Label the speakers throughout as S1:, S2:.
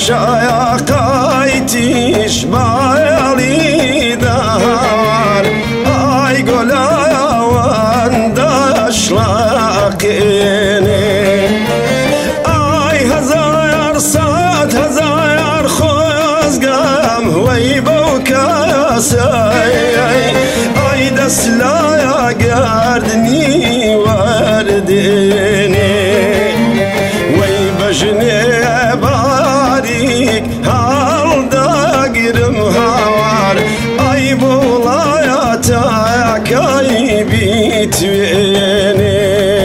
S1: شایقایتیش بالی دار ای گلایوان داشلاقینه ای هزار صد هزار خوزگم وی بوکاسی ای دسلایا گردنی وردینه وی بجنه باریک حال داگرم هوار ای بولایا تاکی بیتوینه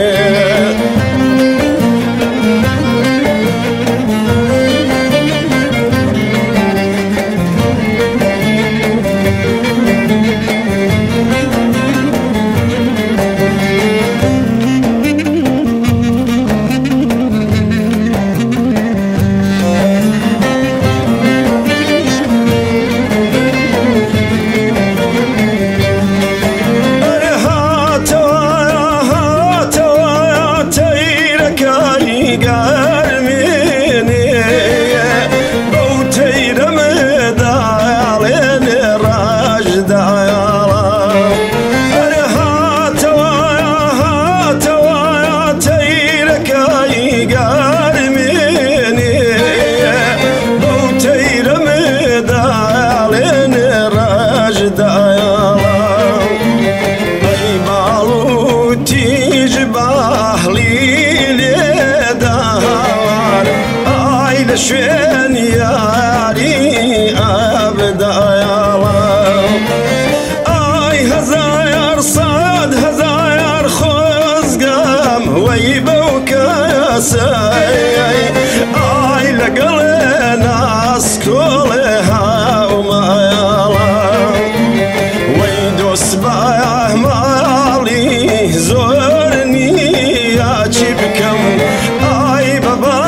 S1: شوين ياري أبدا يالله أي هزاير صاد هزاير خزقم ويبوك يا ساي أي لقل ناس كلها وما يالله ويدوس بايا مالي زورني يا جبكم أي بابا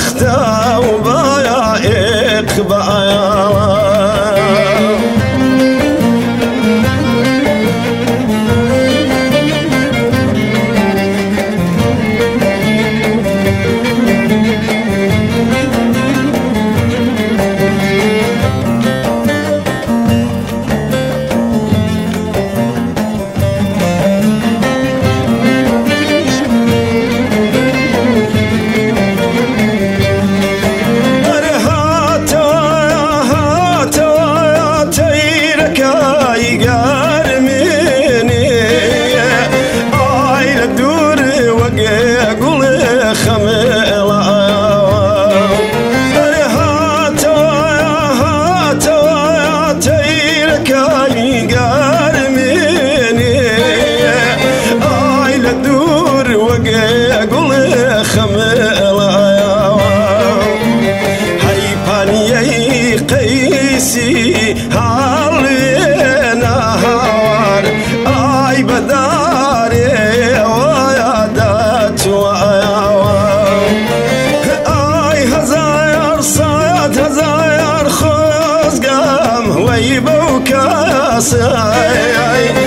S1: هالينا هوار اي بداري ويادات وياوار اي هزاير صاد هزاير خزقم ويبوكاسي